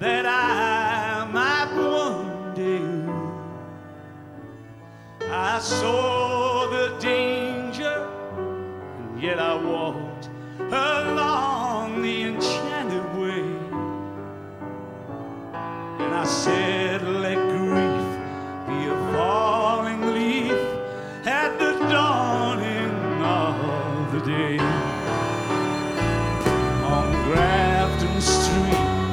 that I might one day. I saw the danger, and yet I walked along the enchanted way. And I said,